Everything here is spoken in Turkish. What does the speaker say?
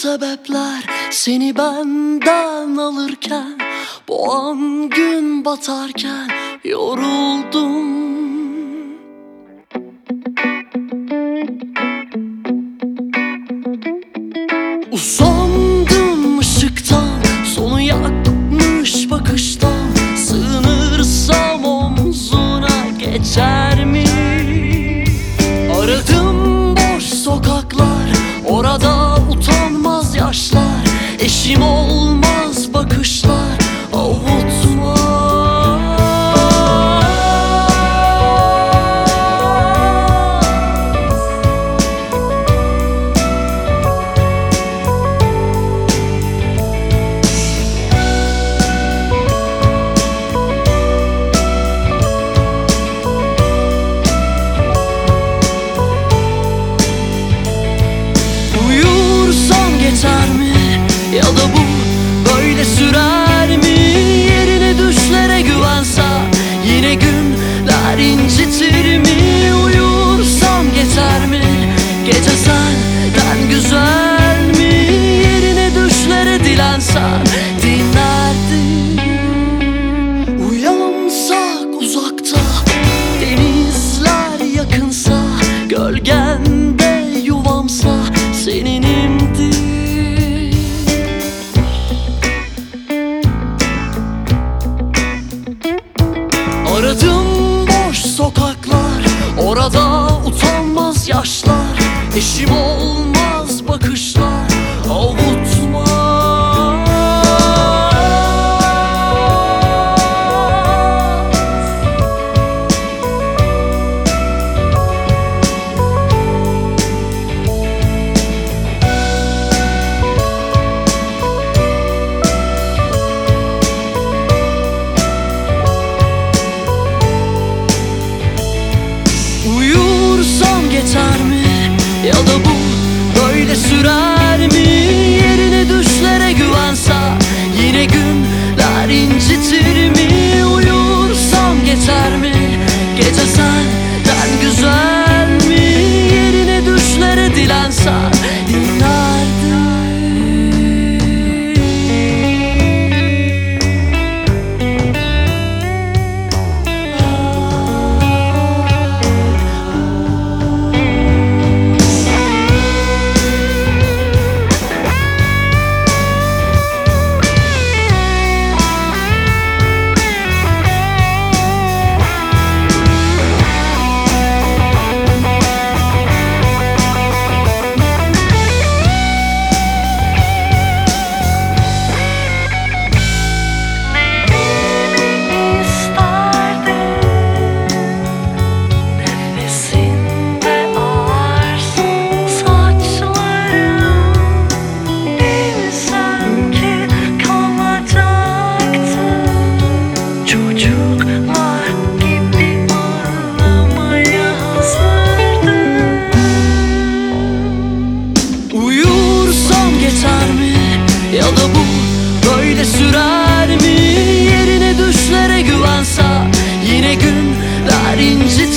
sebepler seni benden alırken, bu an gün batarken yoruldum. Usandım ışıktan, sonu yakmış bakıştan. Sığınırsam omzuna geçer mi? Aradım boş sokaklar, orada utanmaz yaşlar. Eşim olmaz bakışlar, avutma. Ya da bu böyle sürer mi? Yerine düşlere güvense yine günler incitir mi? Uyursam geçer mi? Gece senden güzel mi? Yerine düşlere dilensen dinlerdim. Uyansak uzakta, denizler yakınsa, gölgende yuvamsa seninimdir. Aradım boş sokaklar, orada utanmaz yaşlar. Eşim olmaz bakışlar, avutma. Yeter mi? Ya da bu böyle sürer mi? Yerine düşlere güvense yine günler incitir mi? Uyursam geçer mi? Gece senden güzel mi? Yerine düşlere dilensen dinlerdim. Ya da bu böyle sürer mi? Yerine düşlere güvense yine günler incit